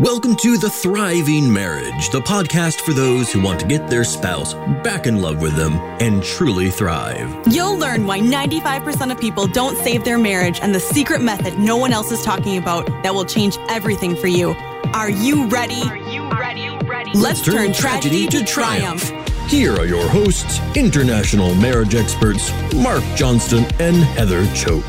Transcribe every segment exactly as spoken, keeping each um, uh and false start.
Welcome to The Thriving Marriage, the podcast for those who want to get their spouse back in love with them and truly thrive. You'll learn why ninety-five percent of people don't save their marriage and the secret method no one else is talking about that will change everything for you. Are you ready? Are you ready? ready? Let's, Let's turn, turn tragedy, tragedy to triumph. triumph. Here are your hosts, international marriage experts, Mark Johnston and Heather Choate.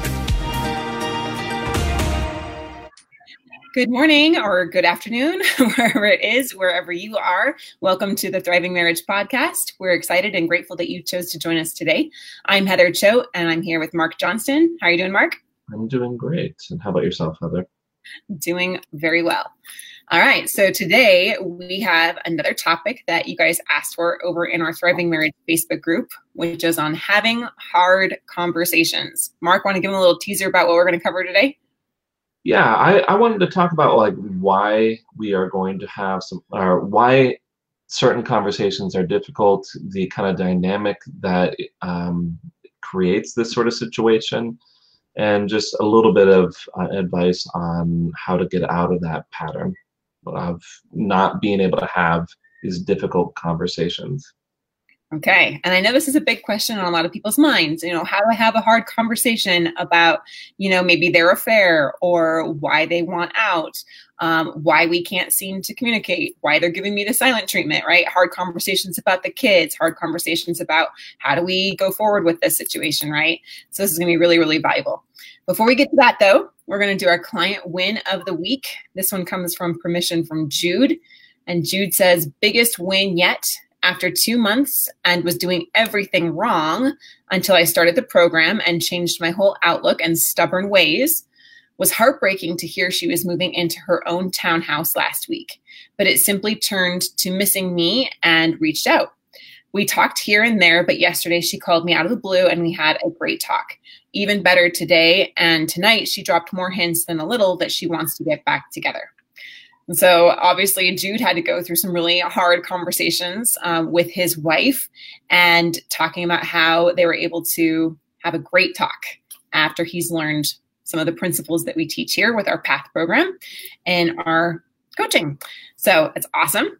Good morning or good afternoon, wherever it is, wherever you are. Welcome to the Thriving Marriage Podcast. We're excited and grateful that you chose to join us today. I'm Heather Choate, and I'm here with Mark Johnston. How are you doing, Mark? I'm doing great. And how about yourself, Heather? Doing very well. All right. So today we have another topic that you guys asked for over in our Thriving Marriage Facebook group, which is on having hard conversations. Mark, want to give them a little teaser about what we're going to cover today? Yeah, I, I wanted to talk about like why we are going to have some, or why certain conversations are difficult, the kind of dynamic that um, creates this sort of situation, and just a little bit of uh, advice on how to get out of that pattern of not being able to have these difficult conversations. Okay. And I know this is a big question on a lot of people's minds. You know, how do I have a hard conversation about, you know, maybe their affair or why they want out, um, why we can't seem to communicate, why they're giving me the silent treatment, right? Hard conversations about the kids, hard conversations about how do we go forward with this situation, right? So this is going to be really, really valuable. Before we get to that, though, we're going to do our client win of the week. This one comes from permission from Jude. And Jude says, biggest win yet. After two months and was doing everything wrong until I started the program and changed my whole outlook and stubborn ways. Was heartbreaking to hear she was moving into her own townhouse last week, but it simply turned to missing me and reached out. We talked here and there, but yesterday she called me out of the blue and we had a great talk. Even better today and tonight she dropped more hints than a little that she wants to get back together. And so obviously Jude had to go through some really hard conversations um, with his wife and talking about how they were able to have a great talk after he's learned some of the principles that we teach here with our PATH program and our coaching. So it's awesome.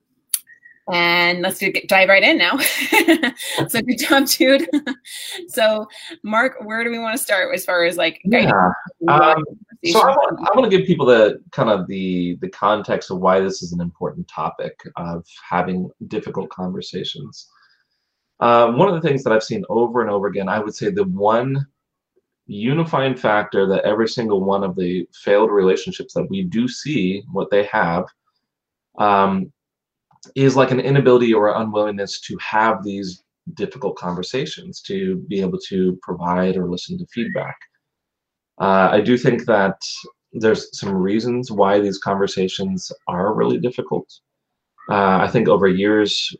And let's do, get, dive right in now. So good job, Jude. So Mark, where do we want to start as far as like yeah. Um, so I want, I want to give people the kind of the the context of why this is an important topic of having difficult conversations. Uh, one of the things that I've seen over and over again, I would say the one unifying factor that every single one of the failed relationships that we do see, what they have, um, is like an inability or unwillingness to have these difficult conversations, to be able to provide or listen to feedback. Uh, I do think that there's some reasons why these conversations are really difficult. Uh, I think over years,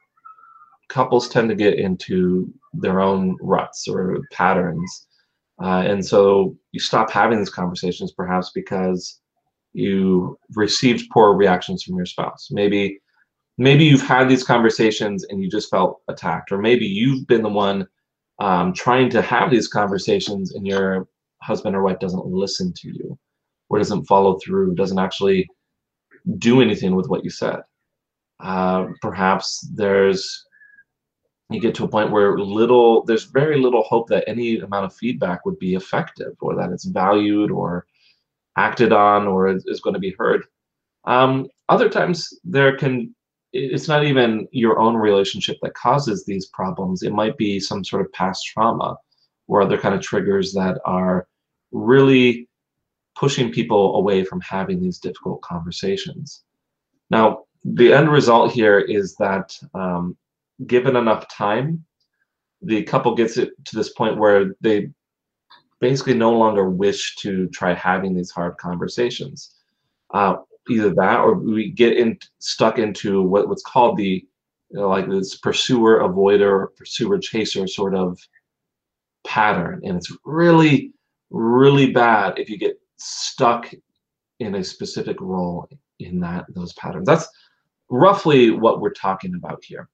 couples tend to get into their own ruts or patterns. Uh, and so you stop having these conversations perhaps because you received poor reactions from your spouse. Maybe Maybe you've had these conversations and you just felt attacked, or maybe you've been the one um, trying to have these conversations and your husband or wife doesn't listen to you, or doesn't follow through, doesn't actually do anything with what you said. Uh, perhaps there's, you get to a point where little, there's very little hope that any amount of feedback would be effective, or that it's valued or acted on or is going to be heard. Um, other times there can, it's not even your own relationship that causes these problems. It might be some sort of past trauma or other kind of triggers that are really pushing people away from having these difficult conversations. Now, the end result here is that um, given enough time, the couple gets it to this point where they basically no longer wish to try having these hard conversations. Uh, Either that, or we get in stuck into what, what's called the, you know, like this pursuer, avoider, or pursuer, chaser sort of pattern. And it's really, really bad if you get stuck in a specific role in that those patterns. That's roughly what we're talking about here.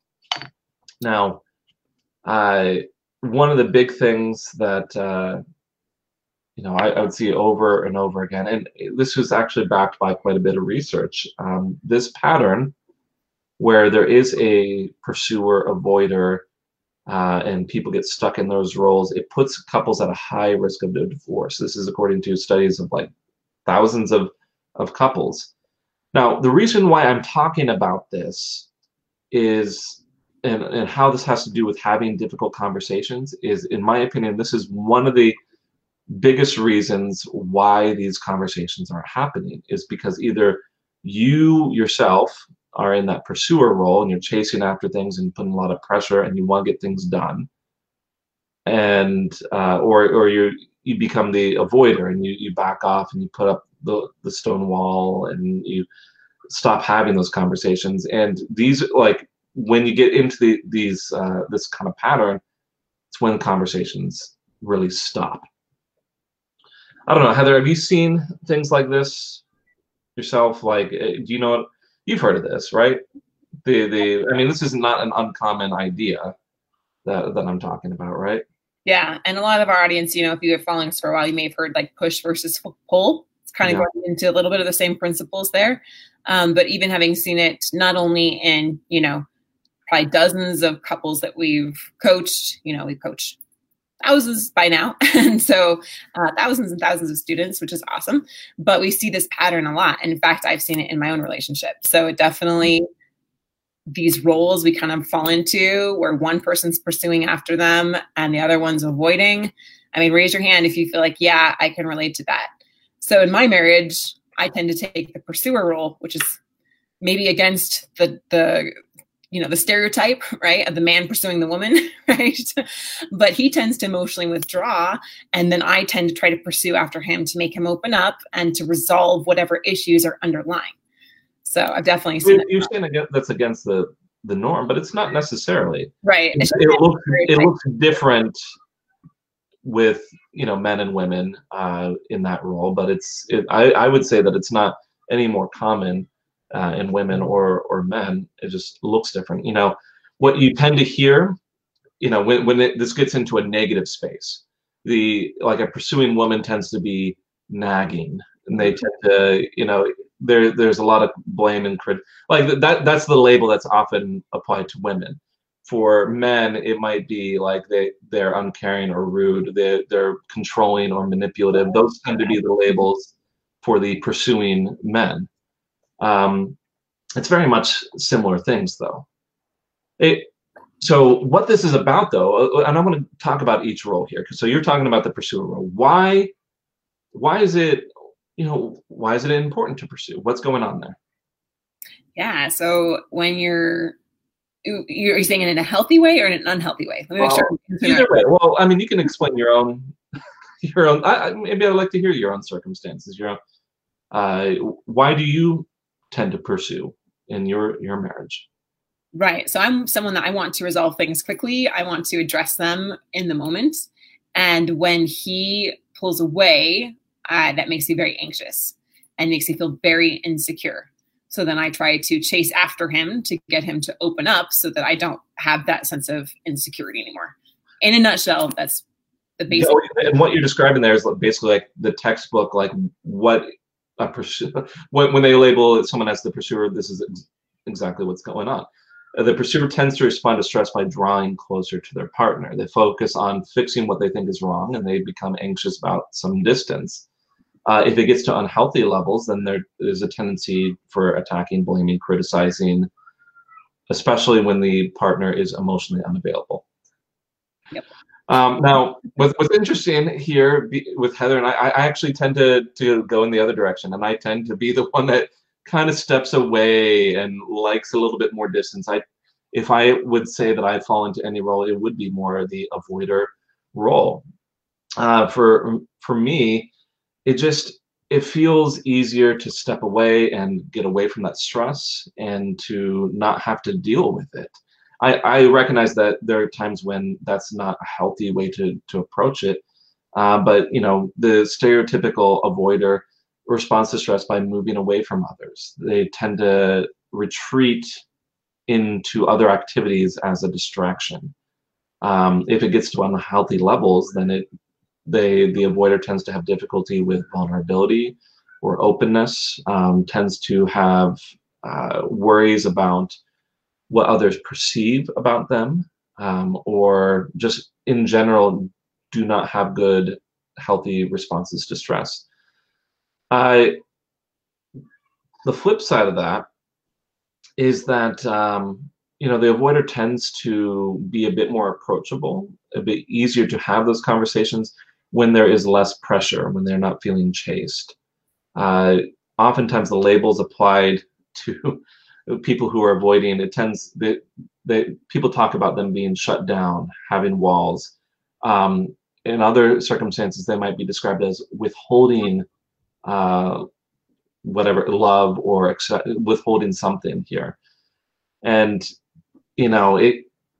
Now, uh, one of the big things that uh, you know, I, I would see over and over again. And this was actually backed by quite a bit of research. Um, this pattern where there is a pursuer, avoider, uh, and people get stuck in those roles, it puts couples at a high risk of divorce. This is according to studies of like thousands of, of couples. Now, the reason why I'm talking about this is, and, and how this has to do with having difficult conversations is, in my opinion, this is one of the biggest reasons why these conversations aren't happening, is because either you yourself are in that pursuer role and you're chasing after things and putting a lot of pressure and you want to get things done, and uh, or or you you become the avoider and you, you back off and you put up the, the stone wall and you stop having those conversations. And these, like, when you get into the, these uh, this kind of pattern, it's when conversations really stop. I don't know, Heather, have you seen things like this yourself? Like, do you know what, you've heard of this, right? The the I mean, this is not an uncommon idea that that I'm talking about, right? Yeah, and a lot of our audience, you know, if you've been following us for a while, you may have heard like push versus pull. It's kind of yeah. going into a little bit of the same principles there. Um, but even having seen it not only in, you know, probably dozens of couples that we've coached, you know, we've coached thousands by now. And so uh, thousands and thousands of students, which is awesome. But we see this pattern a lot. And in fact, I've seen it in my own relationship. So it definitely, these roles we kind of fall into where one person's pursuing after them and the other one's avoiding. I mean, raise your hand if you feel like, yeah, I can relate to that. So in my marriage, I tend to take the pursuer role, which is maybe against the, the, you know, the stereotype, right, of the man pursuing the woman, right? But he tends to emotionally withdraw. And then I tend to try to pursue after him to make him open up and to resolve whatever issues are underlying. So I've definitely seen You're saying against, that's against the, the norm, but it's not necessarily. Right. It, it, looks, it looks different with, you know, men and women uh, in that role, but it's, it, I, I would say that it's not any more common uh, in women or, or men. It just looks different. You know, what you tend to hear, you know, when, when it, this gets into a negative space, the, like a pursuing woman tends to be nagging, and they tend to, you know, there there's a lot of blame and crit, like that that's the label that's often applied to women. For men, it might be like they they're uncaring or rude, they they're controlling or manipulative. Those tend to be the labels for the pursuing men. Um, it's very much similar things, though. It, so what this is about, though, and I'm going to talk about each role here. So you're talking about the pursuer role. Why why is it, you know, why is it important to pursue? What's going on there? Yeah. So when you're, you're saying it in a healthy way or in an unhealthy way? Let me make well, sure. Either way. Well, I mean, you can explain your own, your own, I, maybe I'd like to hear your own circumstances, your own, uh, why do you tend to pursue in your, your marriage? Right. So I'm someone that I want to resolve things quickly. I want to address them in the moment. And when he pulls away, Uh, that makes me very anxious and makes me feel very insecure. So then I try to chase after him to get him to open up so that I don't have that sense of insecurity anymore. In a nutshell, that's the basic. Yeah, and what you're describing there is basically like the textbook, like what a pursuer, when, when they label someone as the pursuer, this is ex- exactly what's going on. Uh, the pursuer tends to respond to stress by drawing closer to their partner. They focus on fixing what they think is wrong, and they become anxious about some distance. Uh, if it gets to unhealthy levels, then there is a tendency for attacking, blaming, criticizing, especially when the partner is emotionally unavailable. Yep. Um, now, what's, what's interesting here be, with Heather and I, I actually tend to, to go in the other direction, and I tend to be the one that kind of steps away and likes a little bit more distance. I, if I would say that I fall into any role, it would be more the avoider role. Uh, for for me, it just, it feels easier to step away and get away from that stress and to not have to deal with it. I, I recognize that there are times when that's not a healthy way to, to approach it. Uh, but, you know, the stereotypical avoider responds to stress by moving away from others. They tend to retreat into other activities as a distraction. Um, if it gets to unhealthy levels, then it they the avoider tends to have difficulty with vulnerability or openness, um, tends to have uh, worries about what others perceive about them, um, or just in general do not have good, healthy responses to stress. Uh, the flip side of that is that um, you know, the avoider tends to be a bit more approachable, a bit easier to have those conversations when there is less pressure, when they're not feeling chased. Uh, oftentimes the labels applied to people who are avoiding, it tends, they, they, people talk about them being shut down, having walls. Um, in other circumstances, they might be described as withholding uh, whatever, love or accept, withholding something here. And, you know, it,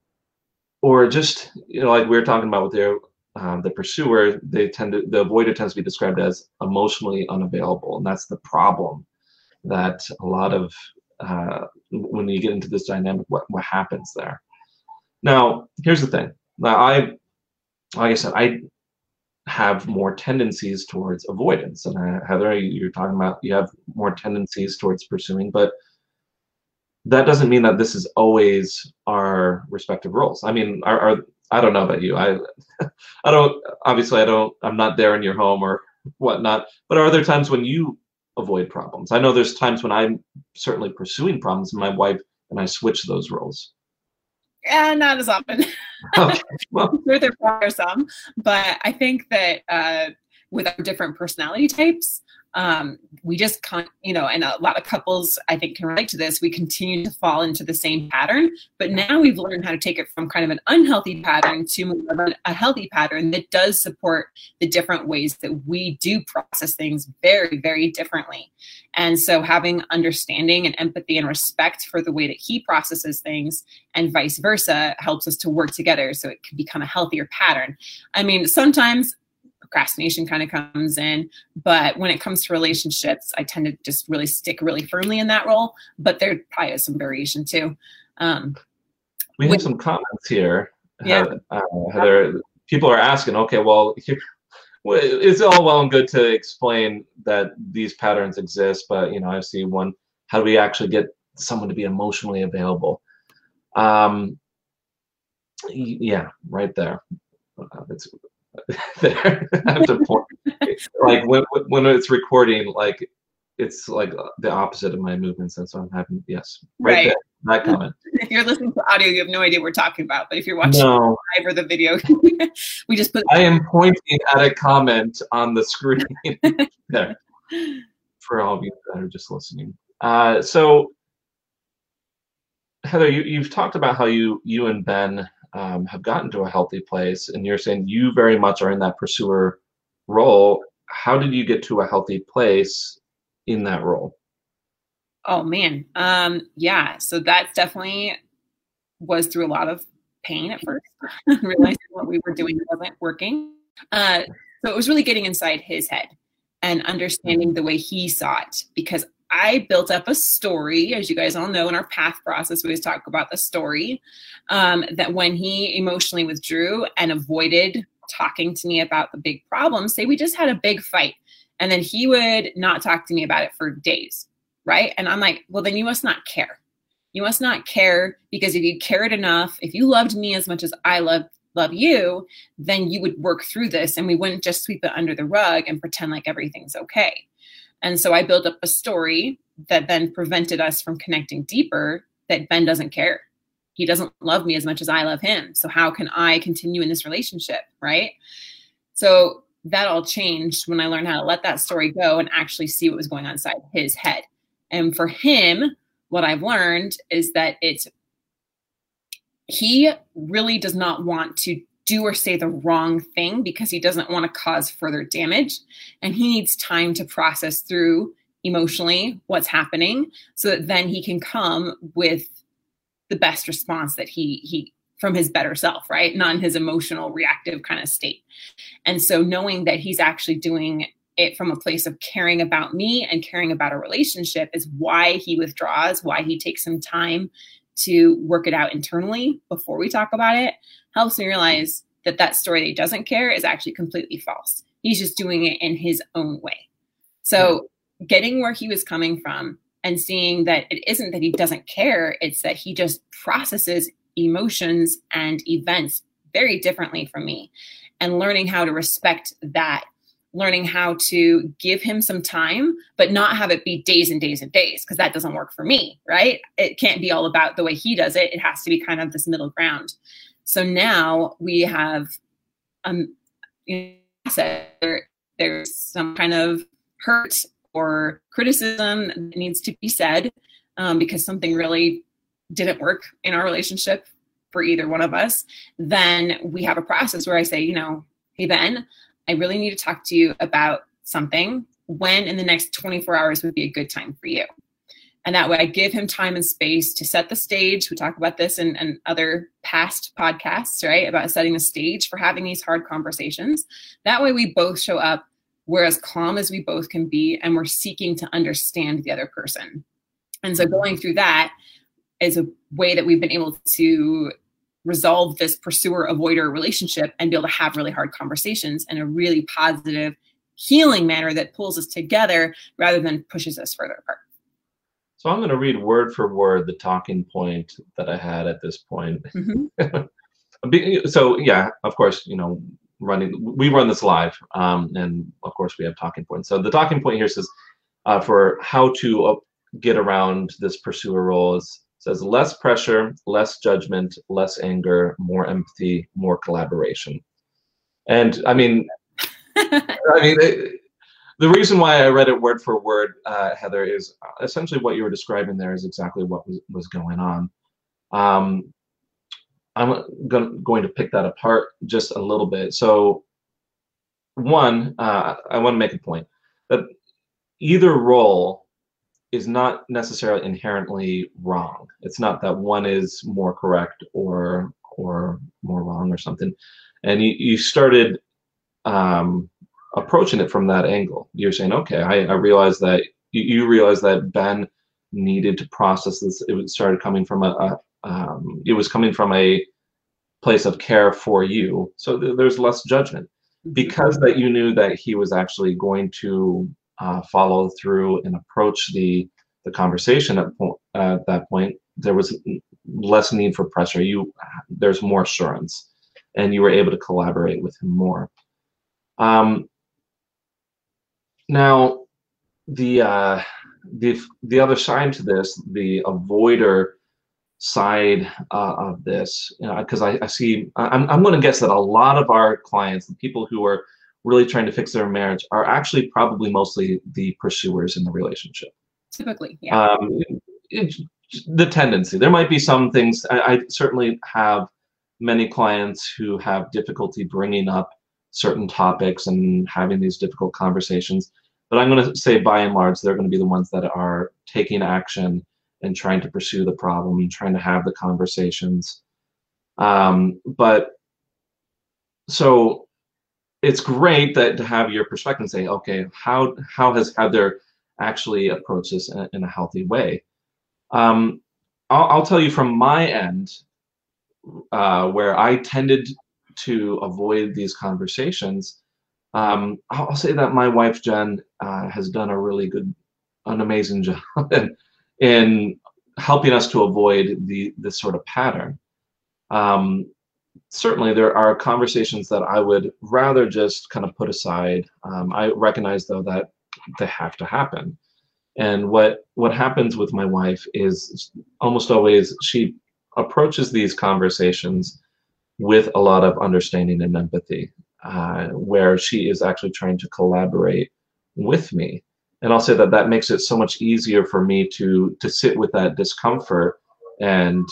or just, you know, like we were talking about with their, uh, the pursuer, they tend to, the avoider tends to be described as emotionally unavailable. And that's the problem, that a lot of, uh, when you get into this dynamic, what, what happens there. Now, here's the thing. Now, I, like I said, I have more tendencies towards avoidance. And uh, Heather, you're talking about, you have more tendencies towards pursuing, but that doesn't mean that this is always our respective roles. I mean, our, our I don't know about you. I, I don't, obviously I don't, I'm not there in your home or whatnot, but are there times when you avoid problems? I know there's times when I'm certainly pursuing problems and my wife and I switch those roles. Yeah, not as often. Okay. Well, there, there are some, but I think that uh, with our different personality types, um, we just can't, you know, and a lot of couples, I think, can relate to this. We continue to fall into the same pattern, but now we've learned how to take it from kind of an unhealthy pattern to more of a healthy pattern that does support the different ways that we do process things very, very differently. And so having understanding and empathy and respect for the way that he processes things and vice versa helps us to work together so it can become a healthier pattern. I mean, sometimes procrastination kind of comes in, but when it comes to relationships, I tend to just really stick really firmly in that role, but there probably is some variation too. Um, we have with, some comments here. Yeah. Uh, Heather, people are asking, okay, well, here, it's all well and good to explain that these patterns exist, but, you know, I see one, how do we actually get someone to be emotionally available? Um, yeah, right there. Uh, it's, there I have to point, like when when it's recording, like it's like the opposite of my movements, and so I'm having yes right, right. there that comment. If you're listening to audio, you have no idea what we're talking about, but if you're watching no. live or the video, we just put I am pointing at a comment on the screen there for all of you that are just listening. Uh, so Heather, you, you've talked about how you you and Ben Um, have gotten to a healthy place, and you're saying you very much are in that pursuer role. How did you get to a healthy place in that role? Oh man, um, yeah. So that definitely was through a lot of pain at first, realizing what we were doing wasn't working. Uh, so it was really getting inside his head and understanding the way he saw it, because I built up a story, as you guys all know, in our path process, we always talk about the story, um, that when he emotionally withdrew and avoided talking to me about the big problem, say we just had a big fight, and then he would not talk to me about it for days, right? And I'm like, well, then you must not care. You must not care, because if you cared enough, if you loved me as much as I love love you, then you would work through this, and we wouldn't just sweep it under the rug and pretend like everything's okay. And so I built up a story that then prevented us from connecting deeper, that Ben doesn't care. He doesn't love me as much as I love him. So how can I continue in this relationship, right? So that all changed when I learned how to let that story go and actually see what was going on inside his head. And for him, what I've learned is that it's, he really does not want to do or say the wrong thing because he doesn't want to cause further damage. And he needs time to process through emotionally what's happening so that then he can come with the best response that he, he, from his better self, right? Not in his emotional reactive kind of state. And so knowing that he's actually doing it from a place of caring about me and caring about a relationship is why he withdraws, why he takes some time to work it out internally before we talk about it, helps me realize that that story that he doesn't care is actually completely false. He's just doing it in his own way. So getting where he was coming from and seeing that it isn't that he doesn't care, it's that he just processes emotions and events very differently from me, and learning how to respect that, learning how to give him some time, but not have it be days and days and days, because that doesn't work for me, right? It can't be all about the way he does it. It has to be kind of this middle ground. So now we have, um, you know, there's some kind of hurt or criticism that needs to be said um, because something really didn't work in our relationship for either one of us, then we have a process where I say, you know, hey, Ben, I really need to talk to you about something. When in the next twenty-four hours would be a good time for you? And that way I give him time and space to set the stage. We talk about this in, in other past podcasts, right? About setting the stage for having these hard conversations. That way we both show up, we're as calm as we both can be, and we're seeking to understand the other person. And so going through that is a way that we've been able to resolve this pursuer-avoider relationship and be able to have really hard conversations in a really positive, healing manner that pulls us together rather than pushes us further apart. So I'm going to read word for word the talking point that I had at this point. Mm-hmm. So yeah, of course, you know, running, we run this live, um, and of course we have talking points. So the talking point here says uh, for how to uh, get around this pursuer role is, says less pressure, less judgment, less anger, more empathy, more collaboration. And I mean, I mean, it, the reason why I read it word for word, uh, Heather, is essentially what you were describing there is exactly what was, was going on. Um, I'm going, going to pick that apart just a little bit. So one, uh, I want to make a point that either role is not necessarily inherently wrong. It's not that one is more correct or or more wrong or something. And you, you started um, approaching it from that angle. You're saying, okay, I, I realized that you, you realized that Ben needed to process this. It started coming from a, a um, it was coming from a place of care for you. So th- there's less judgment because that you knew that he was actually going to Uh, follow through and approach the the conversation at, po- uh, at that point. There was less need for pressure. You there's more assurance, and you were able to collaborate with him more. Um, now, the uh, the the other side to this, the avoider side uh, of this, because you know, I, I see, I'm I'm going to guess that a lot of our clients, the people who are really trying to fix their marriage, are actually probably mostly the pursuers in the relationship. Typically, yeah. Um, it, it, the tendency. There might be some things. I, I certainly have many clients who have difficulty bringing up certain topics and having these difficult conversations. But I'm going to say, by and large, they're going to be the ones that are taking action and trying to pursue the problem and trying to have the conversations. Um, but so. It's great that to have your perspective and say, okay, how how has Heather actually approached this in, in a healthy way? Um, I'll, I'll tell you from my end, uh, where I tended to avoid these conversations. Um, I'll, I'll say that my wife Jen uh, has done a really good, an amazing job in, in helping us to avoid the this sort of pattern. Um, Certainly, there are conversations that I would rather just kind of put aside. Um, I recognize, though, that they have to happen. And what what happens with my wife is almost always she approaches these conversations with a lot of understanding and empathy, uh, where she is actually trying to collaborate with me. And I'll say that that makes it so much easier for me to to sit with that discomfort, and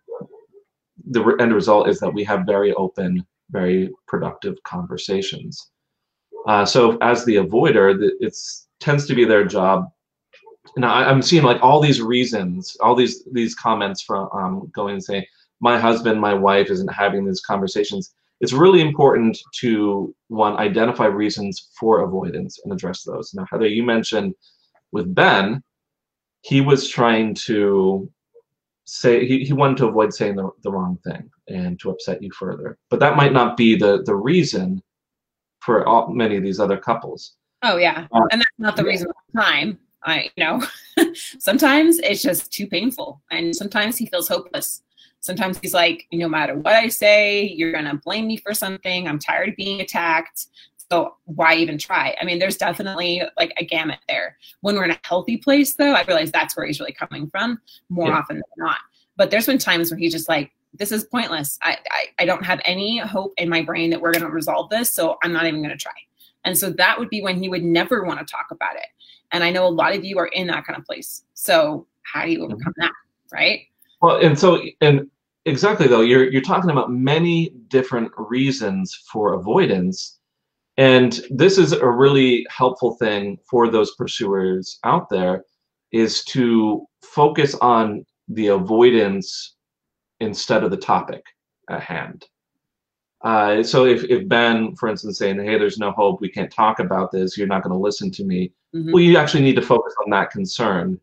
the end result is that we have very open, very productive conversations. Uh, so as the avoider, it tends to be their job. Now I'm seeing like all these reasons, all these these comments from um, going and saying, my husband, my wife isn't having these conversations. It's really important to, one, identify reasons for avoidance and address those. Now, Heather, you mentioned with Ben, he was trying to say he, he wanted to avoid saying the, the wrong thing and to upset you further. But that might not be the the reason for all, many of these other couples. Oh yeah, uh, and that's not the yeah. reason all the time. I you know sometimes it's just too painful, and sometimes he feels hopeless. Sometimes he's like, no matter what I say, you're gonna blame me for something. I'm tired of being attacked. So why even try? I mean, there's definitely like a gamut there. When we're in a healthy place, though, I realize that's where he's really coming from more yeah. often than not. But there's been times where he's just like, this is pointless. I, I, I don't have any hope in my brain that we're going to resolve this, so I'm not even going to try. And so that would be when he would never want to talk about it. And I know a lot of you are in that kind of place. So how do you overcome mm-hmm. that, right? Well, and so, and exactly, though, you're you're talking about many different reasons for avoidance. And this is a really helpful thing for those pursuers out there, is to focus on the avoidance instead of the topic at hand. Uh, so if, if Ben, for instance, saying, hey, there's no hope, we can't talk about this, you're not going to listen to me, mm-hmm. well, you actually need to focus on that concern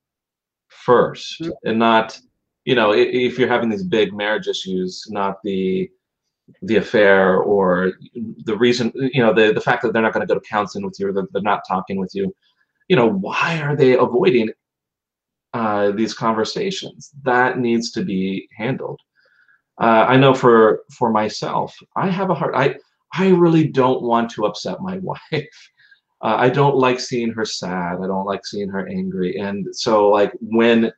first, mm-hmm. and not, you know, if, if you're having these big marriage issues, not the the affair or the reason, you know, the, the fact that they're not going to go to counseling with you, or that they're not talking with you. You know, why are they avoiding uh, these conversations? That needs to be handled. Uh, I know for for myself, I have a hard, I, I really don't want to upset my wife. Uh, I don't like seeing her sad. I don't like seeing her angry. And so like when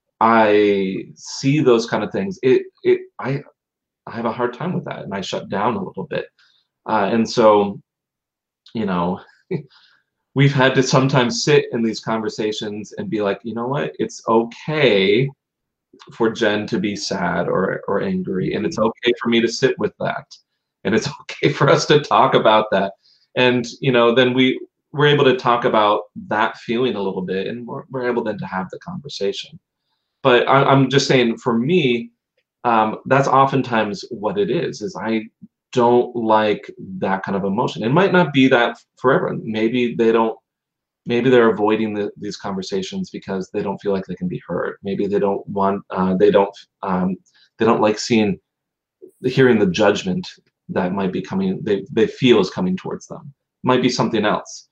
I see those kind of things, it, it, I, I have a hard time with that, and I shut down a little bit. Uh, and so, you know, we've had to sometimes sit in these conversations and be like, you know what, it's okay for Jen to be sad or, or angry, and it's okay for me to sit with that. And it's okay for us to talk about that. And, you know, then we, we're able to talk about that feeling a little bit, and we're, we're able then to have the conversation. But I, I'm just saying, for me, Um, that's oftentimes what it is, is I don't like that kind of emotion. It might not be that for everyone. Maybe they don't, maybe they're avoiding the, these conversations because they don't feel like they can be heard. Maybe they don't want, uh, they don't, um, they don't like seeing, hearing the judgment that might be coming, they, they feel is coming towards them. Might be something else.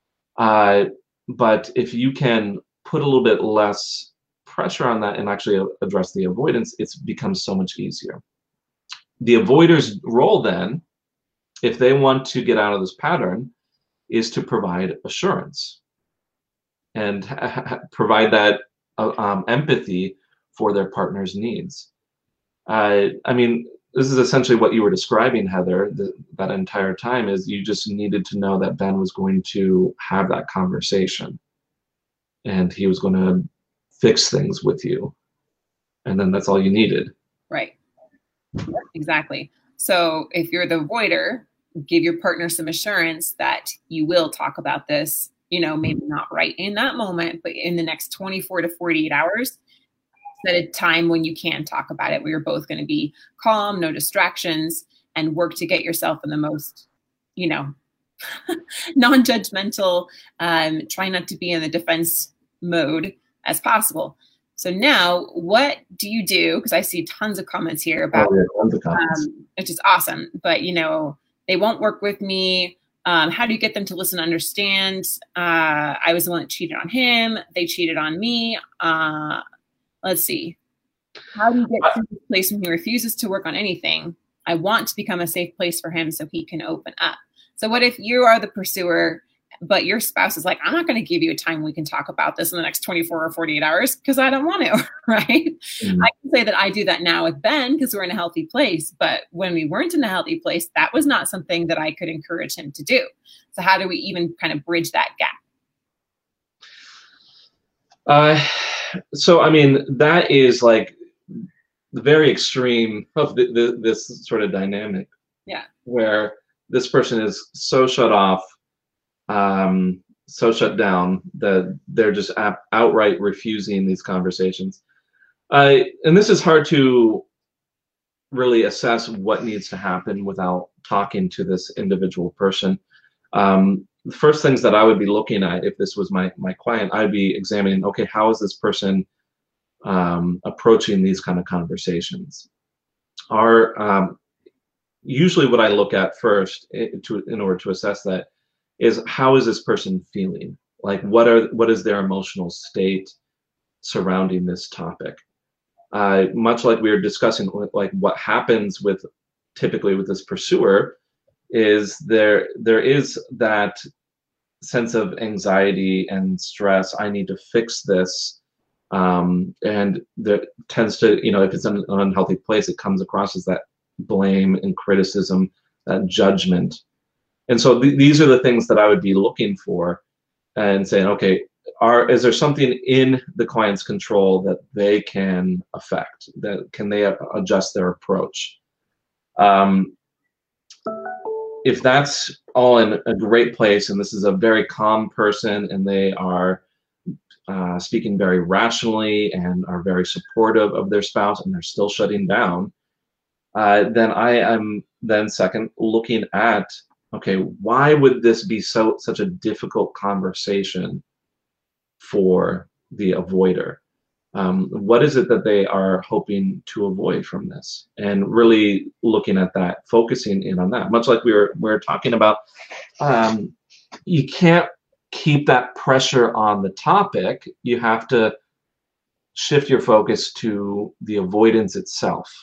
Uh, but if you can put a little bit less pressure on that and actually address the avoidance, it's becomes so much easier. The avoider's role then, if they want to get out of this pattern, is to provide assurance and provide that uh, um, empathy for their partner's needs. Uh, I mean, this is essentially what you were describing, Heather, the, that entire time, is you just needed to know that Ben was going to have that conversation, and he was going to fix things with you, and then that's all you needed. Right. Exactly. So if you're the avoider, give your partner some assurance that you will talk about this, you know, maybe not right in that moment, but in the next twenty-four to forty-eight hours, set a time when you can talk about it, where you're both going to be calm, no distractions, and work to get yourself in the most, you know, non-judgmental, um, try not to be in the defense mode as possible. So now, what do you do? Because I see tons of comments here about, oh, yeah, tons of comments. Um, which is awesome. But you know, they won't work with me. Um, how do you get them to listen, and understand? Uh, I was the one that cheated on him. They cheated on me. Uh, let's see. How do you get to this place when he refuses to work on anything? I want to become a safe place for him so he can open up. So what if you are the pursuer, but your spouse is like, I'm not going to give you a time we can talk about this in the next twenty-four or forty-eight hours because I don't want to, right? Mm-hmm. I can say that I do that now with Ben because we're in a healthy place. But when we weren't in a healthy place, that was not something that I could encourage him to do. So how do we even kind of bridge that gap? Uh, so, I mean, that is like the very extreme of the, the, this sort of dynamic. Yeah. Where this person is so shut off, um, so shut down that they're just ap- outright refusing these conversations. Uh, and this is hard to really assess what needs to happen without talking to this individual person. Um, the first things that I would be looking at if this was my, my client, I'd be examining, okay, how is this person um, approaching these kind of conversations are um, usually what I look at first to, in order to assess that is, how is this person feeling? Like, what are what is their emotional state surrounding this topic? Uh, much like we were discussing, like what happens with typically with this pursuer is there there is that sense of anxiety and stress. I need to fix this, um, and there tends to, you know, if it's in an unhealthy place, it comes across as that blame and criticism, that judgment. And so th these are the things that I would be looking for and saying, okay, are is there something in the client's control that they can affect? That can they adjust their approach? Um, if that's all in a great place, and this is a very calm person, and they are uh, speaking very rationally and are very supportive of their spouse, and they're still shutting down, uh, then I am then second looking at, okay, why would this be so such a difficult conversation for the avoider? Um, what is it that they are hoping to avoid from this? And really looking at that, focusing in on that. Much like we were we were talking about, um, you can't keep that pressure on the topic. You have to shift your focus to the avoidance itself.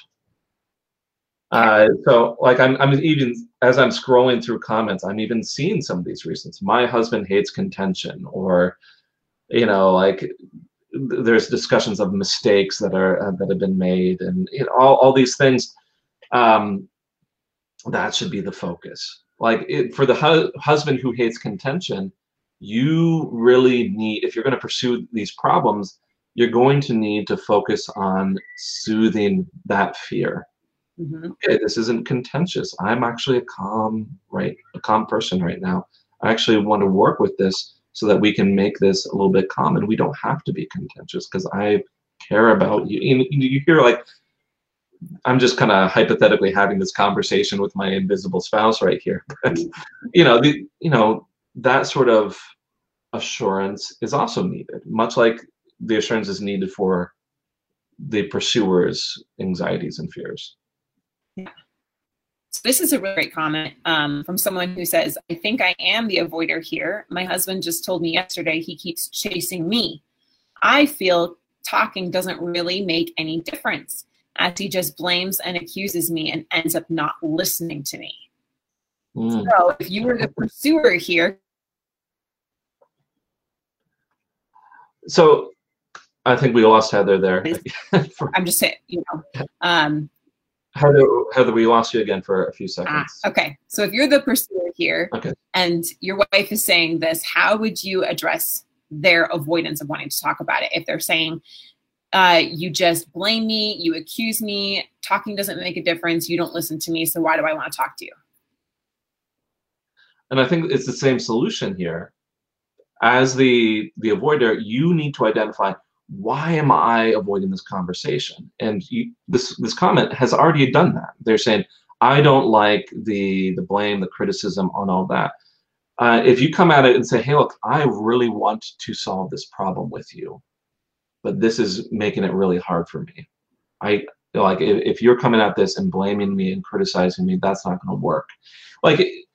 Uh, so like I'm, I'm even, as I'm scrolling through comments, I'm even seeing some of these reasons. My husband hates contention, or, you know, like there's discussions of mistakes that are, uh, that have been made, and you know, all, all these things, um, that should be the focus. Like it, for the hu husband who hates contention, you really need, if you're going to pursue these problems, you're going to need to focus on soothing that fear. Mm-hmm. Okay, this isn't contentious. I'm actually a calm, right, a calm person right now. I actually want to work with this so that we can make this a little bit calm, and we don't have to be contentious because I care about you. You, you hear, like, I'm just kind of hypothetically having this conversation with my invisible spouse right here, but you know, the, you know, that sort of assurance is also needed, much like the assurance is needed for the pursuer's anxieties and fears. Yeah. So this is a really great comment um, from someone who says, I think I am the avoider here. My husband just told me yesterday he keeps chasing me. I feel talking doesn't really make any difference, as he just blames and accuses me and ends up not listening to me. Mm. So if you were the pursuer here. So I think we lost Heather there. I'm just saying, you know. Um, Heather, Heather, we lost you again for a few seconds. Ah, okay, so if you're the pursuer here, okay, and your wife is saying this, how would you address their avoidance of wanting to talk about it? If they're saying, uh, you just blame me, you accuse me, talking doesn't make a difference, you don't listen to me, so why do I want to talk to you? And I think it's the same solution here. As the, the avoider, you need to identify, why am I avoiding this conversation? And you, this this comment has already done that. They're saying, I don't like the the blame, the criticism on all that. Uh, if you come at it and say, hey, look, I really want to solve this problem with you, but this is making it really hard for me. I like if, if you're coming at this and blaming me and criticizing me, that's not going to work. Like,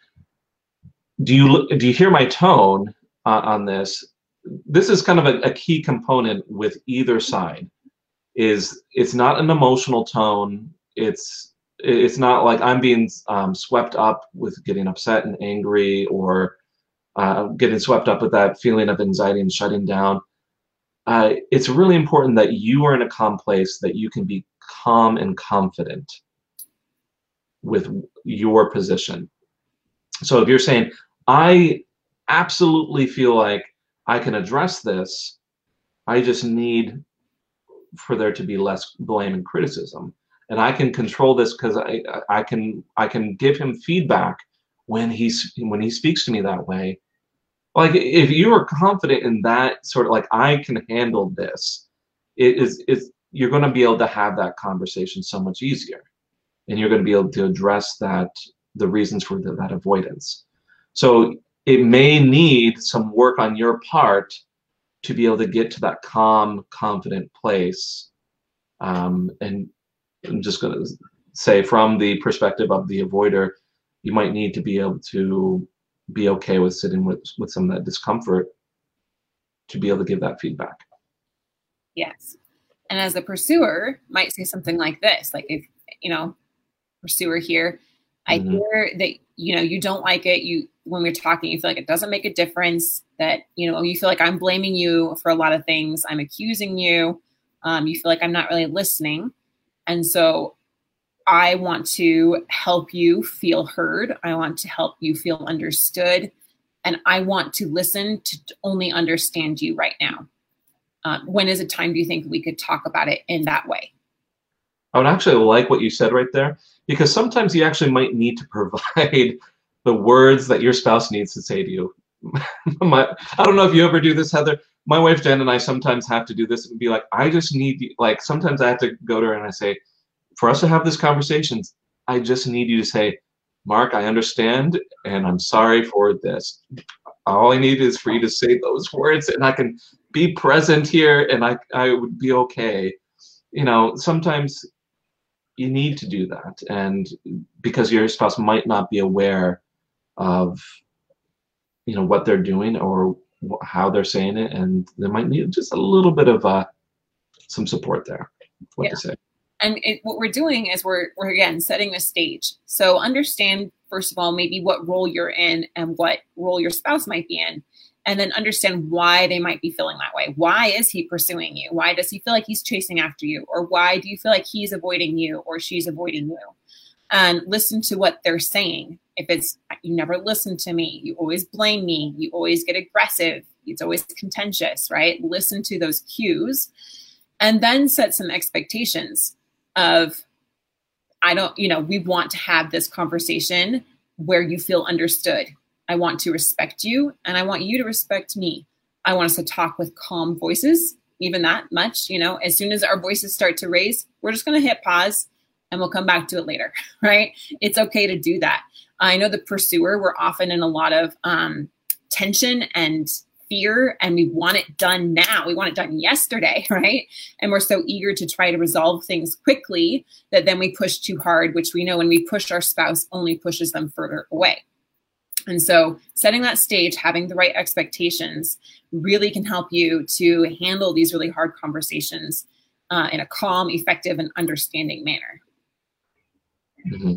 do you do you hear my tone uh, on this? This is kind of a, a key component with either side. Is it's not an emotional tone. It's it's not like I'm being um, swept up with getting upset and angry, or uh, getting swept up with that feeling of anxiety and shutting down. Uh, it's really important that you are in a calm place, that you can be calm and confident with your position. So if you're saying, I absolutely feel like I can address this, I just need for there to be less blame and criticism, and I can control this because I I can I can give him feedback when he's when he speaks to me that way. Like, if you are confident in that sort of, like, I can handle this, it is it's you're going to be able to have that conversation so much easier, and you're going to be able to address that the reasons for the, that avoidance. So it may need some work on your part to be able to get to that calm, confident place. Um, and I'm just going to say, from the perspective of the avoider, you might need to be able to be okay with sitting with, with some of that discomfort to be able to give that feedback. Yes. And as a pursuer, might say something like this, like, if, you know, pursuer here, I mm-hmm. hear that, you know, you don't like it. You, when we're talking, you feel like it doesn't make a difference, that, you know, you feel like I'm blaming you for a lot of things. I'm accusing you. Um, you feel like I'm not really listening. And so I want to help you feel heard. I want to help you feel understood. And I want to listen to only understand you right now. Um, when is it time, do you think, we could talk about it in that way? I would actually like what you said right there, because sometimes you actually might need to provide the words that your spouse needs to say to you. My, I don't know if you ever do this, Heather. My wife Jen and I sometimes have to do this and be like, I just need you. Like, sometimes I have to go to her and I say, for us to have this conversation, I just need you to say, Mark, I understand, and I'm sorry for this. All I need is for you to say those words, and I can be present here, and I, I would be okay. You know, sometimes you need to do that, and because your spouse might not be aware of, you know, what they're doing or how they're saying it, and they might need just a little bit of uh, some support there. What yeah. to say. And it, what we're doing is we're, we're, again, setting the stage. So understand, first of all, maybe what role you're in and what role your spouse might be in. And then understand why they might be feeling that way. Why is he pursuing you? Why does he feel like he's chasing after you? Or why do you feel like he's avoiding you or she's avoiding you? And listen to what they're saying. If it's, you never listen to me, you always blame me, you always get aggressive, it's always contentious, right? Listen to those cues and then set some expectations of, I don't, you know, we want to have this conversation where you feel understood. I want to respect you and I want you to respect me. I want us to talk with calm voices, even that much, you know, as soon as our voices start to raise, we're just going to hit pause and we'll come back to it later, right? It's okay to do that. I know the pursuer, we're often in a lot of um, tension and fear, and we want it done now. We want it done yesterday, right? And we're so eager to try to resolve things quickly that then we push too hard, which we know when we push our spouse only pushes them further away. And so setting that stage, having the right expectations really can help you to handle these really hard conversations uh, in a calm, effective, and understanding manner. Mm-hmm.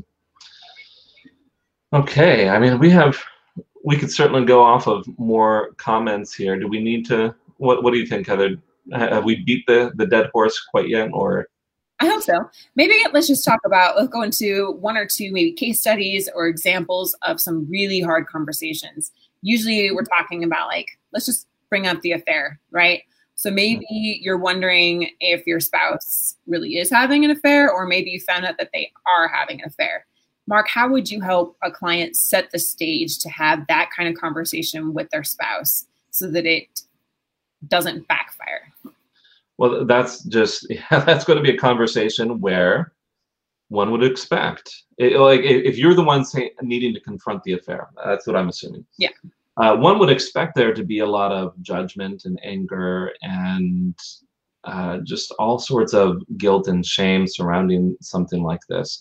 Okay, I mean, we have, we could certainly go off of more comments here. Do we need to, what What do you think, Heather? Have we beat the, the dead horse quite yet, or? I hope so. Maybe let's just talk about, let's go into one or two maybe case studies or examples of some really hard conversations. Usually we're talking about, like, let's just bring up the affair, right? So maybe you're wondering if your spouse really is having an affair, or maybe you found out that they are having an affair. Mark, how would you help a client set the stage to have that kind of conversation with their spouse so that it doesn't backfire? Well, that's just, yeah, that's going to be a conversation where one would expect, it, like, if you're the one say, needing to confront the affair, that's what I'm assuming. Yeah. Uh, one would expect there to be a lot of judgment and anger and uh, just all sorts of guilt and shame surrounding something like this.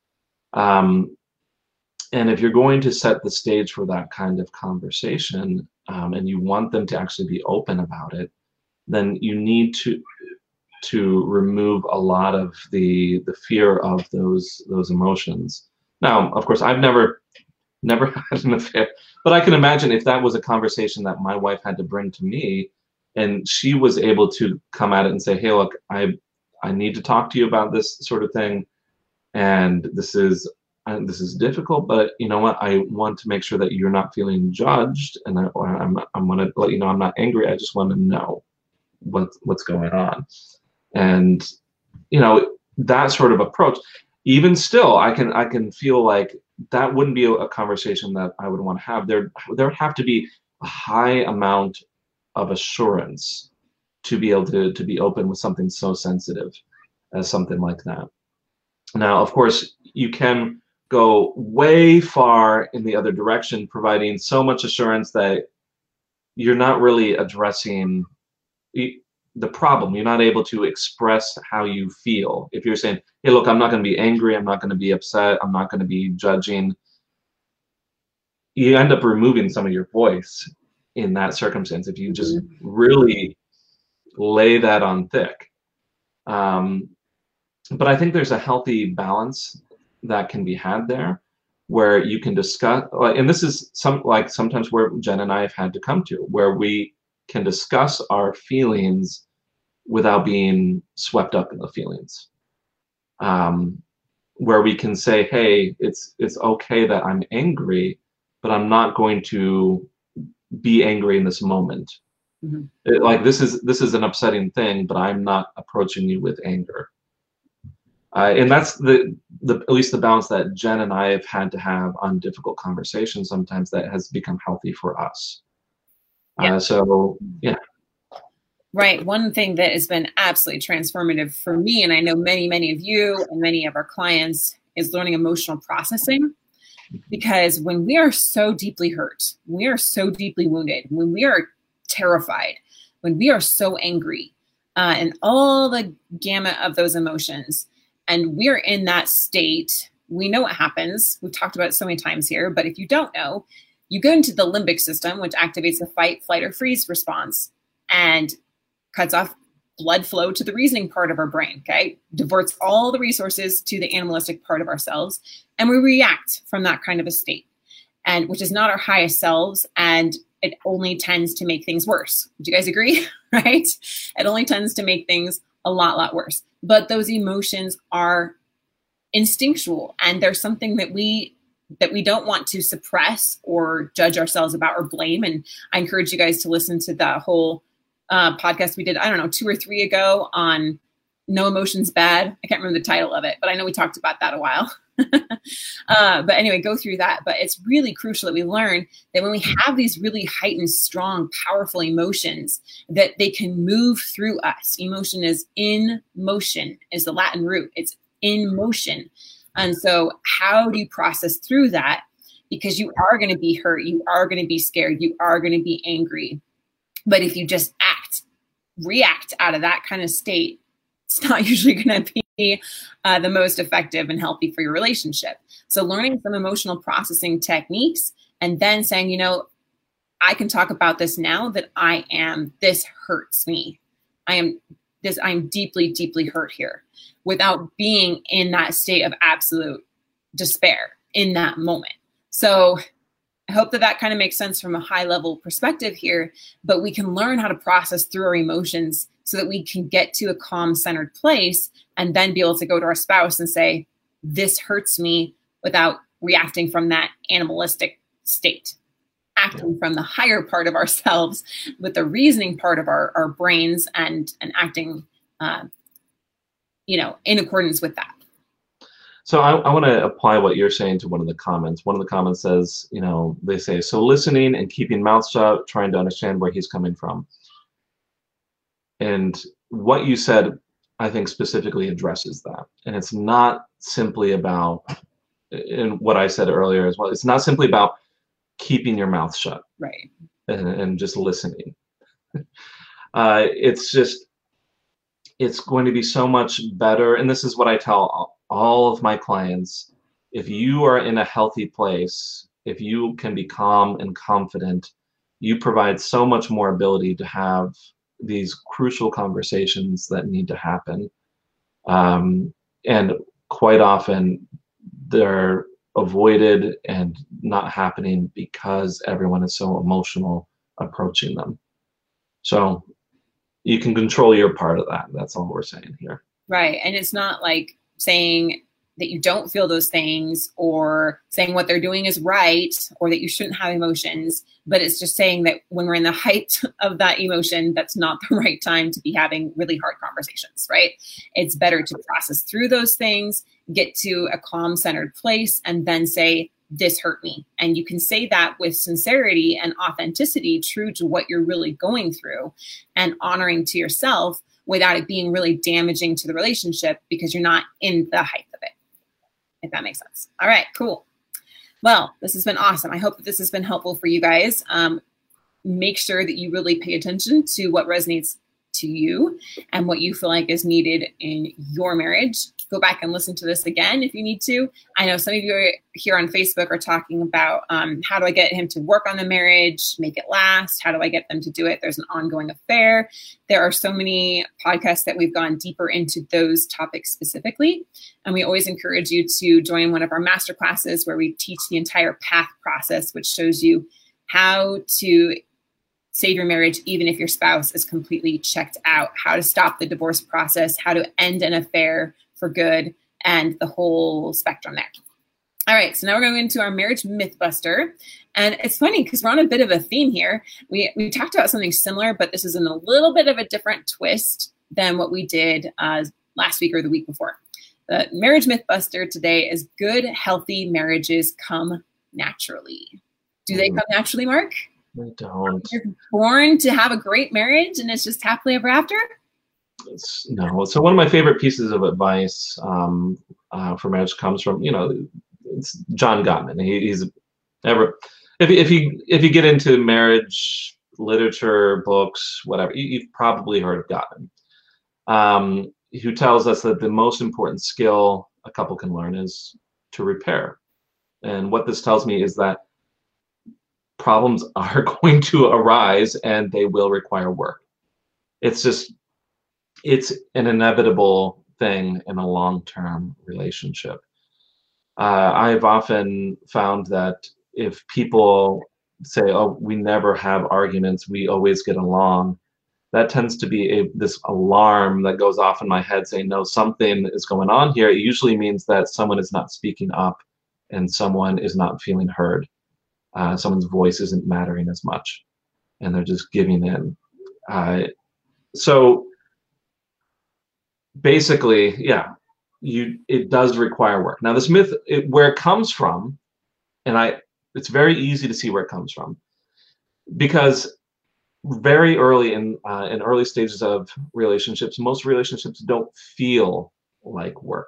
Um, and if you're going to set the stage for that kind of conversation, um, and you want them to actually be open about it, then you need to to remove a lot of the the fear of those those emotions. Now, of course, I've never never had an affair, but I can imagine if that was a conversation that my wife had to bring to me, and she was able to come at it and say, "Hey, look, I I need to talk to you about this sort of thing, and this is and this is difficult, but you know what? I want to make sure that you're not feeling judged, and I, I'm I'm going to let you know I'm not angry. I just want to know what what's going on." And you know, that sort of approach, even still, I can I can feel like that wouldn't be a, a conversation that I would want to have. There there would have to be a high amount of assurance to be able to to be open with something so sensitive as something like that. Now, of course, you can go way far in the other direction, providing so much assurance that you're not really addressing the problem. You're not able to express how you feel. If you're saying, hey, look, I'm not going to be angry, I'm not going to be upset, I'm not going to be judging, you end up removing some of your voice in that circumstance if you just really lay that on thick. Um, but I think there's a healthy balance that can be had there, where you can discuss, and this is some like sometimes where Jen and I have had to come to, where we can discuss our feelings without being swept up in the feelings. Um, where we can say, hey, it's it's okay that I'm angry, but I'm not going to be angry in this moment. Mm-hmm. It, like this is this is an upsetting thing, but I'm not approaching you with anger. Uh, and that's the, the at least the balance that Jen and I have had to have on difficult conversations sometimes that has become healthy for us. Yeah. Uh, so, yeah. Right. One thing that has been absolutely transformative for me, and I know many, many of you and many of our clients, is learning emotional processing. Because when we are so deeply hurt, we are so deeply wounded, when we are terrified, when we are so angry, uh, and all the gamut of those emotions, and we're in that state, we know what happens. We've talked about it so many times here, but if you don't know, you go into the limbic system, which activates the fight, flight, or freeze response and cuts off blood flow to the reasoning part of our brain, okay? Diverts all the resources to the animalistic part of ourselves, and we react from that kind of a state, and which is not our highest selves, and it only tends to make things worse. Do you guys agree? Right? It only tends to make things a lot, lot worse. But those emotions are instinctual, and they're something that we that we don't want to suppress or judge ourselves about or blame. And I encourage you guys to listen to that whole uh, podcast we did, I don't know, two or three ago on No Emotions Bad. I can't remember the title of it, but I know we talked about that a while. uh, but anyway, go through that. But it's really crucial that we learn that when we have these really heightened, strong, powerful emotions, that they can move through us. Emotion is in motion, is the Latin root. It's in motion. And so how do you process through that? Because you are going to be hurt. You are going to be scared. You are going to be angry. But if you just act, react out of that kind of state, it's not usually going to be uh, the most effective and healthy for your relationship. So learning some emotional processing techniques and then saying, you know, I can talk about this now that I am, this hurts me. I am this, I'm deeply, deeply hurt here without being in that state of absolute despair in that moment. So I hope that that kind of makes sense from a high level perspective here, but we can learn how to process through our emotions so that we can get to a calm, centered place and then be able to go to our spouse and say, this hurts me, without reacting from that animalistic state, acting yeah. from the higher part of ourselves with the reasoning part of our, our brains and, and acting, uh, you know, in accordance with that. So I, I want to apply what you're saying to one of the comments. One of the comments says, you know, they say, so listening and keeping mouth shut, trying to understand where he's coming from. And what you said, I think, specifically addresses that. And it's not simply about, and what I said earlier as well, it's not simply about keeping your mouth shut. Right. And, and just listening. uh, it's just, it's going to be so much better. And this is what I tell all of my clients. If you are in a healthy place, if you can be calm and confident, you provide so much more ability to have these crucial conversations that need to happen. Um, and quite often they're avoided and not happening because everyone is so emotional approaching them. So you can control your part of that. That's all we're saying here. Right. And it's not like saying that you don't feel those things or saying what they're doing is right or that you shouldn't have emotions, but it's just saying that when we're in the height of that emotion, that's not the right time to be having really hard conversations, right? It's better to process through those things, get to a calm, centered place, and then say, this hurt me. And you can say that with sincerity and authenticity, true to what you're really going through, and honoring to yourself without it being really damaging to the relationship because you're not in the height of it, if that makes sense. All right, cool. Well, this has been awesome. I hope that this has been helpful for you guys. Um, make sure that you really pay attention to what resonates to you and what you feel like is needed in your marriage. Go back and listen to this again if you need to. I know some of you here on Facebook are talking about um, how do I get him to work on the marriage, make it last? How do I get them to do it? There's an ongoing affair. There are so many podcasts that we've gone deeper into those topics specifically. And we always encourage you to join one of our master classes where we teach the entire path process, which shows you how to save your marriage even if your spouse is completely checked out, how to stop the divorce process, how to end an affair for good, and the whole spectrum there. All right, so now we're going into our marriage mythbuster. And it's funny because we're on a bit of a theme here. We we talked about something similar, but this is in a little bit of a different twist than what we did uh, last week or the week before. The marriage mythbuster today is good, healthy marriages come naturally. Do they come naturally, Mark? They don't. You're born to have a great marriage and it's just happily ever after? It's, no. So one of my favorite pieces of advice um, uh, for marriage comes from, you know, it's John Gottman. He, he's never, if if you if you get into marriage literature, books, whatever, you, you've probably heard of Gottman, um, who tells us that the most important skill a couple can learn is to repair. And what this tells me is that problems are going to arise and they will require work. It's just it's an inevitable thing in a long-term relationship. Uh, I've often found that if people say, oh, we never have arguments, we always get along, that tends to be a, this alarm that goes off in my head saying, no, something is going on here. It usually means that someone is not speaking up and someone is not feeling heard. Uh, someone's voice isn't mattering as much and they're just giving in. Uh, so basically, yeah, you it does require work. Now, this myth, it, where it comes from, and I, it's very easy to see where it comes from, because very early in uh, in early stages of relationships, most relationships don't feel like work,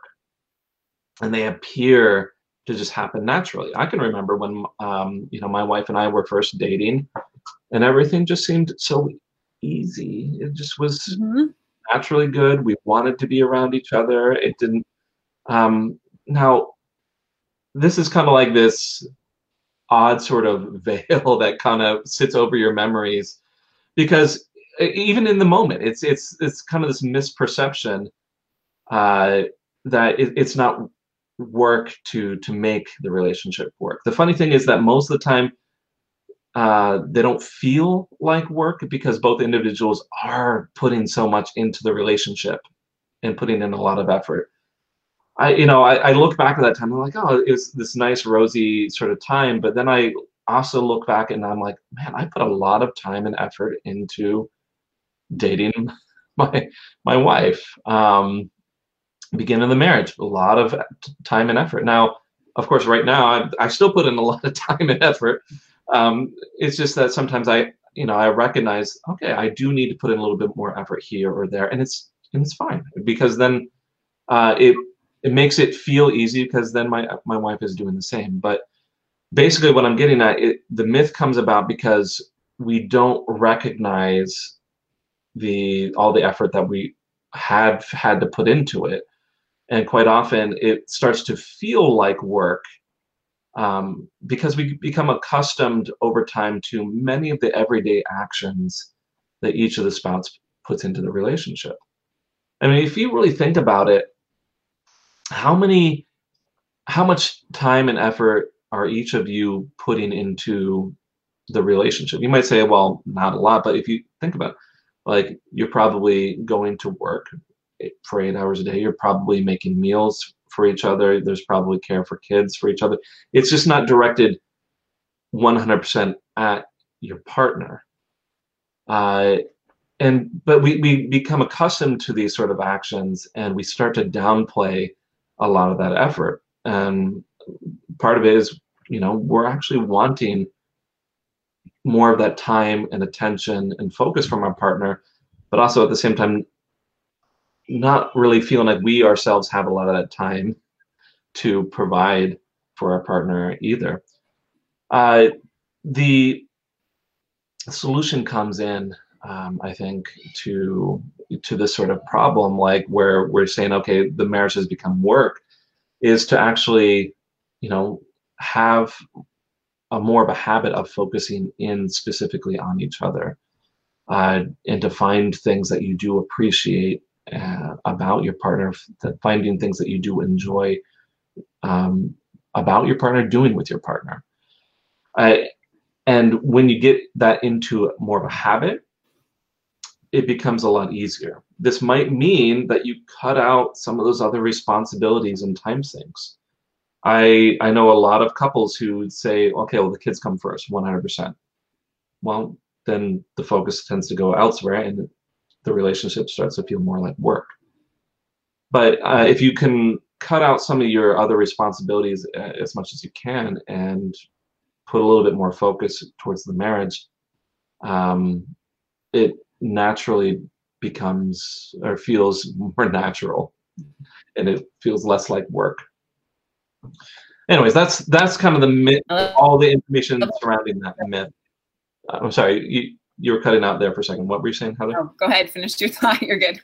and they appear to just happen naturally. I can remember when um, you know, my wife and I were first dating, and everything just seemed so easy. It just was. Mm-hmm. Naturally good. We wanted to be around each other. It didn't. Um, now, this is kind of like this odd sort of veil that kind of sits over your memories, because even in the moment, it's it's it's kind of this misperception uh, that it, it's not work to to make the relationship work. The funny thing is that most of the time, Uh, they don't feel like work because both individuals are putting so much into the relationship and putting in a lot of effort. I, you know, I, I look back at that time. I'm like, oh, it was this nice, rosy sort of time. But then I also look back and I'm like, man, I put a lot of time and effort into dating my my wife. Um, beginning of the marriage, a lot of time and effort. Now, of course, right now I, I still put in a lot of time and effort. Um, it's just that sometimes I, you know, I recognize, okay, I do need to put in a little bit more effort here or there, and it's and it's fine, because then uh, it it makes it feel easy, because then my my wife is doing the same. But basically, what I'm getting at, it, the myth comes about because we don't recognize the all the effort that we have had to put into it, and quite often it starts to feel like work. Um, because we become accustomed over time to many of the everyday actions that each of the spouse puts into the relationship. I mean, if you really think about it, how many, how much time and effort are each of you putting into the relationship? You might say, well, not a lot, but if you think about it, like, you're probably going to work for eight hours a day. You're probably making meals for each other. There's probably care for kids for each other. It's just not directed one hundred percent at your partner. Uh, and but we, we become accustomed to these sort of actions, and we start to downplay a lot of that effort. And part of it is, you know, we're actually wanting more of that time and attention and focus from our partner, but also at the same time, not really feeling like we ourselves have a lot of that time to provide for our partner either. Uh, the solution comes in um, I think, to to this sort of problem, like where we're saying, okay, the marriage has become work, is to actually, you know, have a more of a habit of focusing in specifically on each other, uh, and to find things that you do appreciate uh, about your partner, finding things that you do enjoy um, about your partner, doing with your partner. Uh, and when you get that into more of a habit, it becomes a lot easier. This might mean that you cut out some of those other responsibilities and time sinks. I I know a lot of couples who would say, okay, well, the kids come first, one hundred percent. Well, then the focus tends to go elsewhere, and the relationship starts to feel more like work. But uh, if you can cut out some of your other responsibilities uh, as much as you can, and put a little bit more focus towards the marriage, um, it naturally becomes or feels more natural, and it feels less like work. Anyways, that's that's kind of the myth, all the information surrounding that myth. Uh, I'm sorry, you you were cutting out there for a second. What were you saying, Heather? Oh, go ahead, finish your thought. You're good.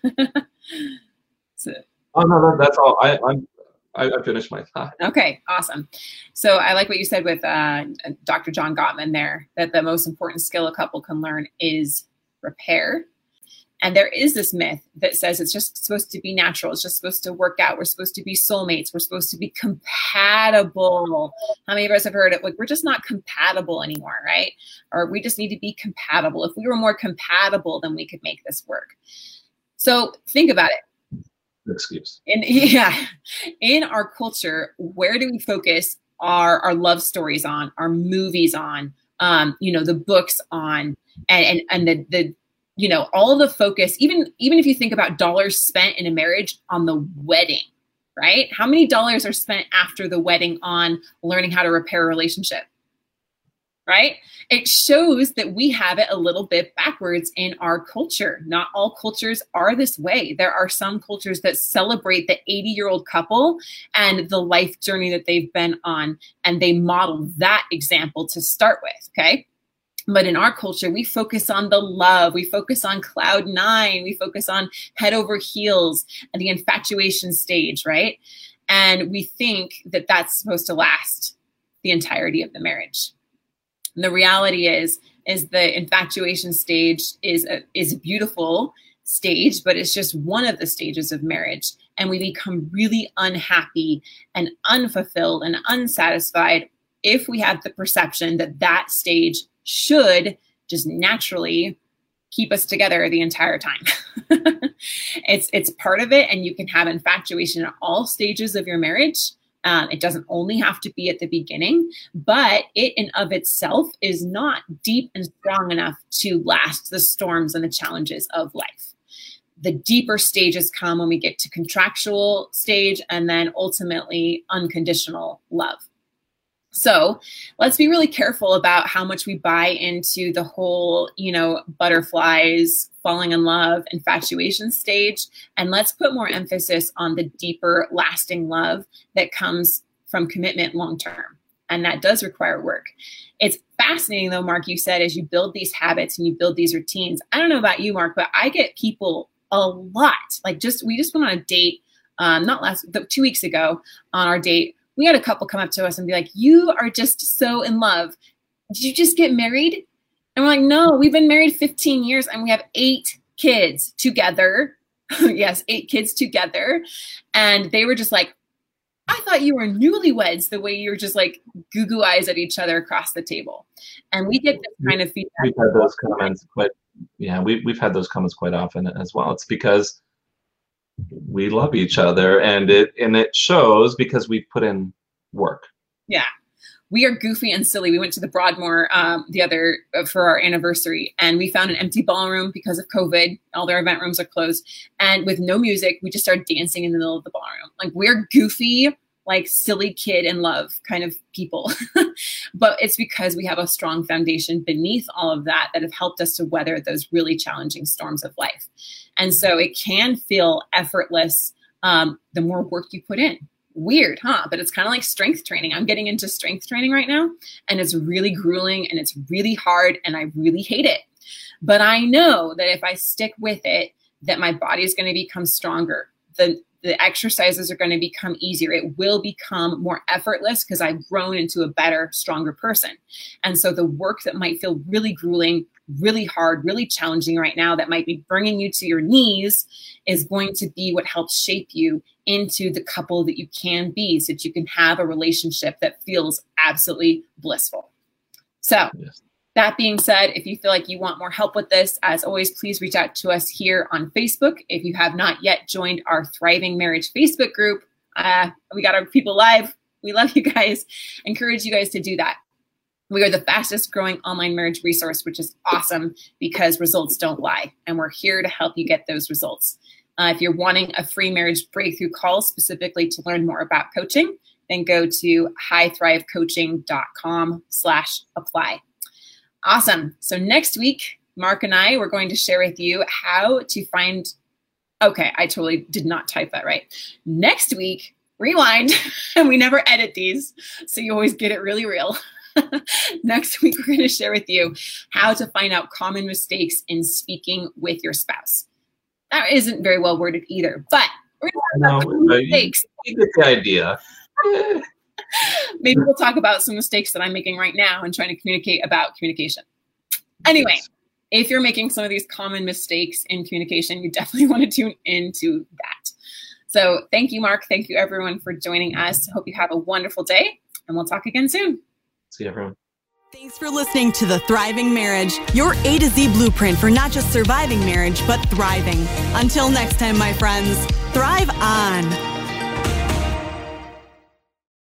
So, oh no, no, that's all. I, I'm I, I finished my thought. Okay, awesome. So I like what you said with uh, Doctor John Gottman there, that the most important skill a couple can learn is repair. And there is this myth that says it's just supposed to be natural. It's just supposed to work out. We're supposed to be soulmates. We're supposed to be compatible. How many of us have heard it? Like, we're just not compatible anymore, right? Or we just need to be compatible. If we were more compatible, then we could make this work. So think about it. Excuse. In, yeah. In our culture, where do we focus our, our love stories on, our movies on, um, you know, the books on, and, and, and the, the, you know, all of the focus, even, even if you think about dollars spent in a marriage on the wedding, right? How many dollars are spent after the wedding on learning how to repair a relationship, right? It shows that we have it a little bit backwards in our culture. Not all cultures are this way. There are some cultures that celebrate the eighty year old couple and the life journey that they've been on, and they model that example to start with. Okay. But in our culture, we focus on the love. We focus on cloud nine. We focus on head over heels and the infatuation stage, right? And we think that that's supposed to last the entirety of the marriage. And the reality is, is the infatuation stage is a, is a beautiful stage, but it's just one of the stages of marriage. And we become really unhappy and unfulfilled and unsatisfied if we have the perception that that stage should just naturally keep us together the entire time. it's it's part of it, and you can have infatuation at all stages of your marriage. Um, it doesn't only have to be at the beginning, but it in of itself is not deep and strong enough to last the storms and the challenges of life. The deeper stages come when we get to contractual stage, and then ultimately unconditional love. So let's be really careful about how much we buy into the whole, you know, butterflies, falling in love, infatuation stage. And let's put more emphasis on the deeper, lasting love that comes from commitment long term. And that does require work. It's fascinating, though, Mark, you said, as you build these habits and you build these routines. I don't know about you, Mark, but I get people a lot. Like just, we just went on a date, um, not last, two weeks ago on our date. We had a couple come up to us and be like, you are just so in love. Did you just get married? And we're like, no, we've been married fifteen years and we have eight kids together. Yes, eight kids together. And they were just like, I thought you were newlyweds, the way you're just like goo goo eyes at each other across the table. And we get this kind of feedback. We've had those comments, but yeah, we, we've had those comments quite often as well. It's because we love each other, and it and it shows because we put in work. Yeah, we are goofy and silly. We went to the Broadmoor um, the other uh, for our anniversary, and we found an empty ballroom because of COVID. All their event rooms are closed, and with no music, we just started dancing in the middle of the ballroom. Like, we're goofy, like silly kid in love kind of people. But it's because we have a strong foundation beneath all of that that have helped us to weather those really challenging storms of life. And so it can feel effortless um, the more work you put in. Weird, huh? But it's kind of like strength training. I'm getting into strength training right now, and it's really grueling and it's really hard and I really hate it. But I know that if I stick with it, that my body is going to become stronger. The The exercises are going to become easier. It will become more effortless because I've grown into a better, stronger person. And so the work that might feel really grueling, really hard, really challenging right now, that might be bringing you to your knees, is going to be what helps shape you into the couple that you can be, so that you can have a relationship that feels absolutely blissful. So yes. That being said, if you feel like you want more help with this, as always, please reach out to us here on Facebook. If you have not yet joined our Thriving Marriage Facebook group, uh, we got our people live. We love you guys. Encourage you guys to do that. We are the fastest growing online marriage resource, which is awesome because results don't lie. And we're here to help you get those results. Uh, if you're wanting a free marriage breakthrough call specifically to learn more about coaching, then go to highthrivecoaching.com slash apply. Awesome. So next week, Mark and I, we're going to share with you how to find, okay, I totally did not type that right. Next week, rewind, and we never edit these, so you always get it really real. Next week, we're going to share with you how to find out common mistakes in speaking with your spouse. That isn't very well worded either, but we're going to talk about no, mistakes. You get the idea. Maybe we'll talk about some mistakes that I'm making right now and trying to communicate about communication. Anyway, if you're making some of these common mistakes in communication, you definitely want to tune into that. So thank you, Mark. Thank you, everyone, for joining us. Hope you have a wonderful day, and we'll talk again soon. See you, everyone. Thanks for listening to The Thriving Marriage, your A to Z blueprint for not just surviving marriage, but thriving. Until next time, my friends, thrive on.